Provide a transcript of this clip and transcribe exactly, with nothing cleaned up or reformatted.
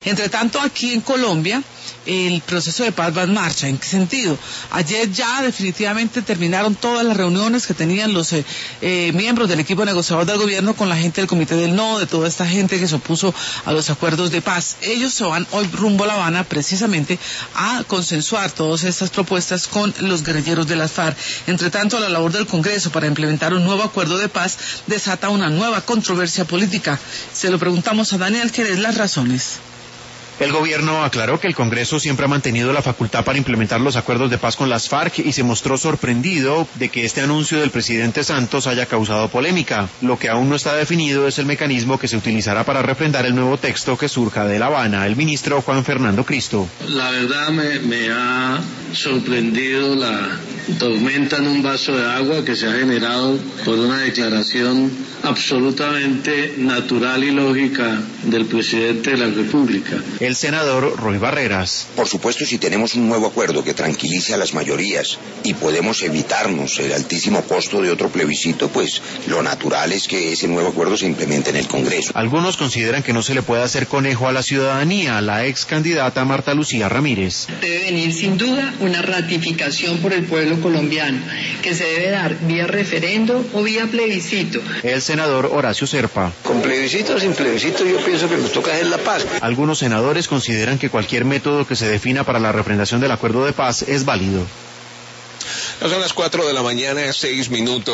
Entre tanto, aquí en Colombia, el proceso de paz va en marcha. ¿En qué sentido? Ayer ya definitivamente terminaron todas las reuniones que tenían los eh, eh, miembros del equipo negociador del gobierno con la gente del Comité del No, de toda esta gente que se opuso a los acuerdos de paz. Ellos se van hoy rumbo a La Habana precisamente a consensuar todas estas propuestas con los guerrilleros de las FARC. Entre tanto, la labor del Congreso para implementar un nuevo acuerdo de paz desata una nueva controversia política. Se lo preguntamos a Daniel Querés las razones. El gobierno aclaró que el Congreso siempre ha mantenido la facultad para implementar los acuerdos de paz con las FARC y se mostró sorprendido de que este anuncio del presidente Santos haya causado polémica. Lo que aún no está definido es el mecanismo que se utilizará para refrendar el nuevo texto que surja de La Habana. El ministro Juan Fernando Cristo. La verdad me, me ha sorprendido la tormenta en un vaso de agua que se ha generado por una declaración absolutamente natural y lógica del presidente de la República. El senador Roy Barreras. Por supuesto, si tenemos un nuevo acuerdo que tranquilice a las mayorías y podemos evitarnos el altísimo costo de otro plebiscito, pues lo natural es que ese nuevo acuerdo se implemente en el Congreso. Algunos consideran que no se le puede hacer conejo a la ciudadanía. La ex candidata Marta Lucía Ramírez. Debe venir sin duda una ratificación por el pueblo colombiano, que se debe dar vía referendo o vía plebiscito. El senador Horacio Serpa. Con plebiscito o sin plebiscito yo pienso que nos toca hacer la paz. Algunos senadores consideran que cualquier método que se defina para la refrendación del acuerdo de paz es válido. Son las cuatro de la mañana, seis minutos.